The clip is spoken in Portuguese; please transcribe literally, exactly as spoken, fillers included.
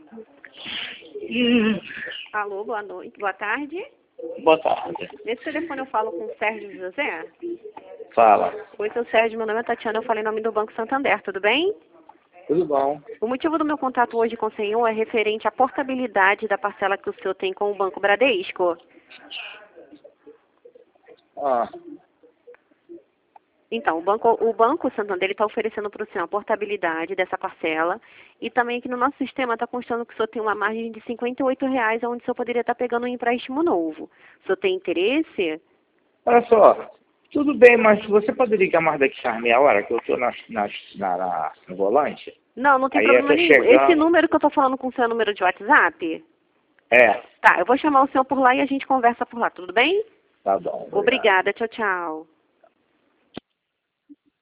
Hum. Alô, boa noite, boa tarde. Boa tarde. Nesse telefone eu falo com o Sérgio José. Fala. Oi, seu Sérgio, meu nome é Tatiana, eu falei em nome do Banco Santander, tudo bem? Tudo bom? O motivo do meu contato hoje com o senhor é referente à portabilidade da parcela que o senhor tem com o Banco Bradesco. Ah, Então, o Banco, o banco Santander está oferecendo para o senhor a portabilidade dessa parcela e também aqui no nosso sistema está constando que o senhor tem uma margem de cinquenta e oito reais, onde o senhor poderia estar pegando um empréstimo novo. O senhor tem interesse? olha só. Tudo bem, mas você pode ligar mais daqui a meia hora, que eu estou na, na, na, na- no volante? Não, não tem Aí eu problema tô nenhum. chegando. Esse número que eu estou falando com o seu número de WhatsApp? É, Tá, eu vou chamar o senhor por lá e a gente conversa por lá, tudo bem? tá bom. Obrigado. Obrigada, tchau, tchau.